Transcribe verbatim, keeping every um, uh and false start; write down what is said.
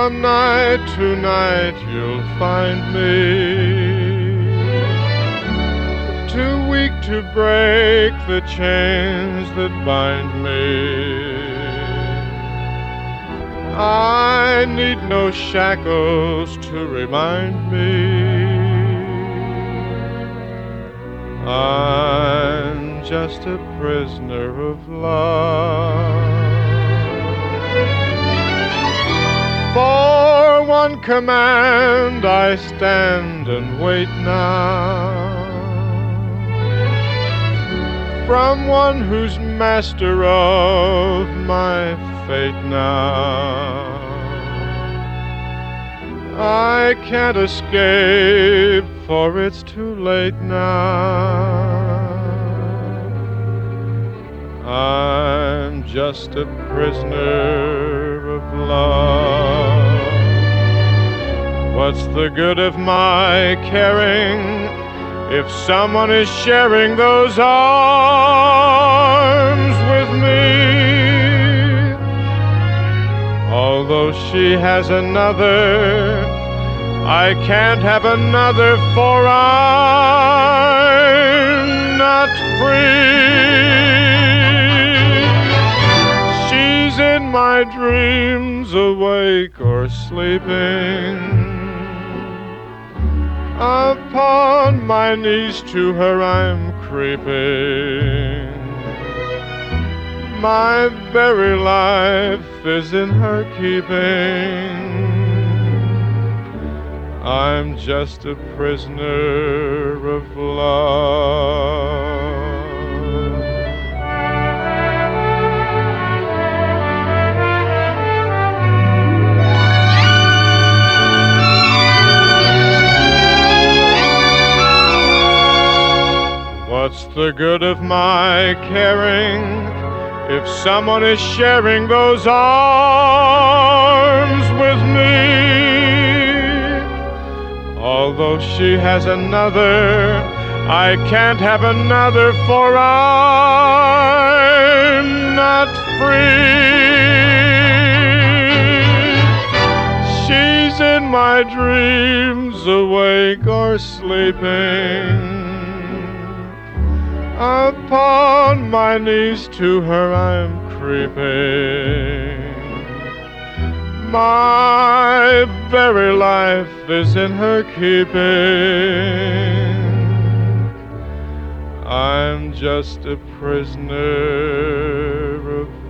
Some night tonight you'll find me too weak to break the chains that bind me. I need no shackles to remind me I'm just a prisoner of love. For one command I stand and wait now, from one who's master of my fate now. I can't escape, for it's too late now. I'm just a prisoner of love. What's the good of my caring if someone is sharing those arms with me? Although she has another, I can't have another, for I'm not free. She's in my dreams, awake or sleeping. Upon my knees to her I'm creeping. My very life is in her keeping. I'm just a prisoner of love. What's the good of my caring if someone is sharing those arms with me? Although she has another, I can't have another, for I'm not free. She's in my dreams, awake or sleeping. Upon my knees to her I'm creeping. My very life is in her keeping. I'm just a prisoner of